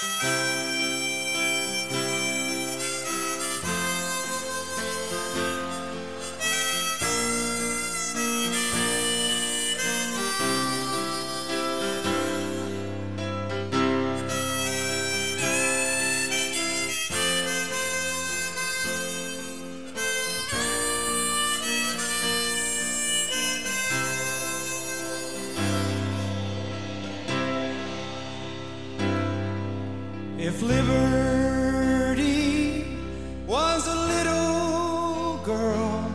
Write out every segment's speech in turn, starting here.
If liberty was a little girl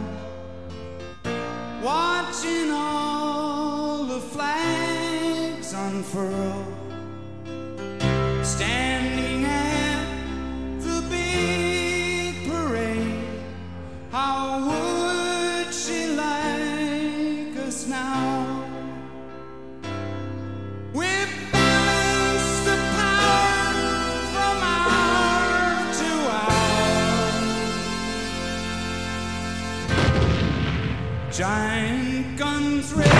watching all the flags unfurl, standing at the big parade, how would she like us now? Giant guns raised.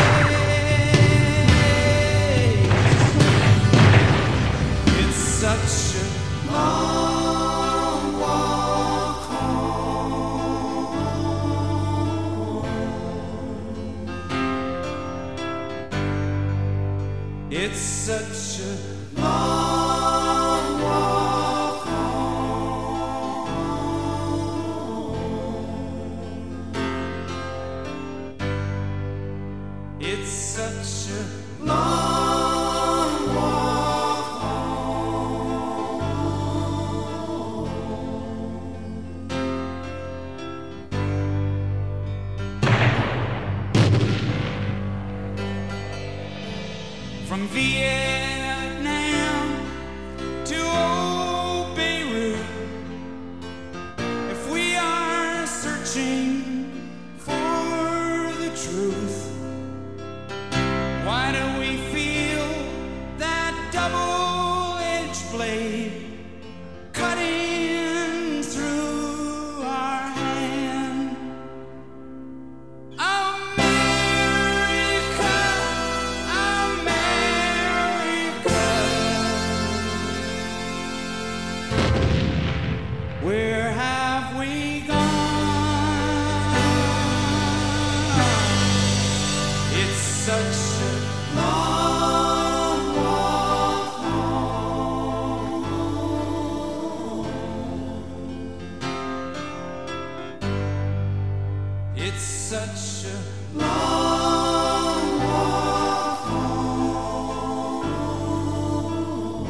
It's such a long walk home. It's such a long walk home. It's such a long walk home. From Vietnam to old Beirut, if we are searching for the truth, why do we feel that double-edged blade cutting through our hand? America, America, where have we gone? It's such a long walk home. It's such a long walk home.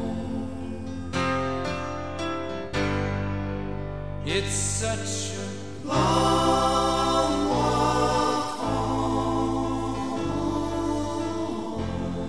It's such a long walk home.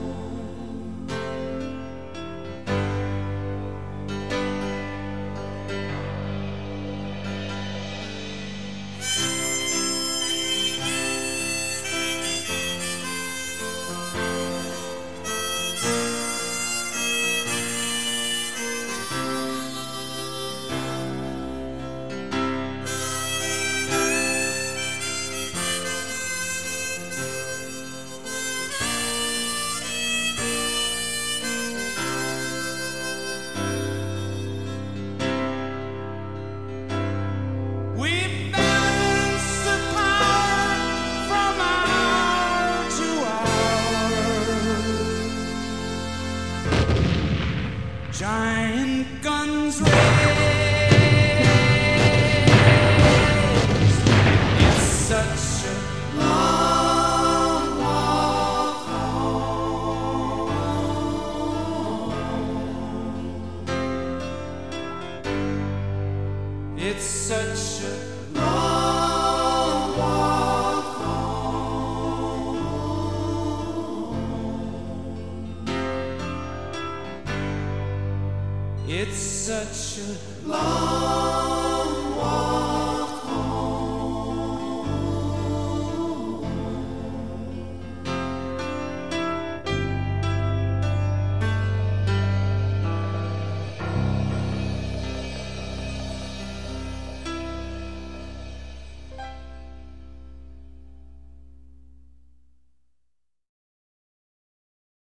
Giant guns raised. It's such a long walk home. It's such a long walk home. It's such a long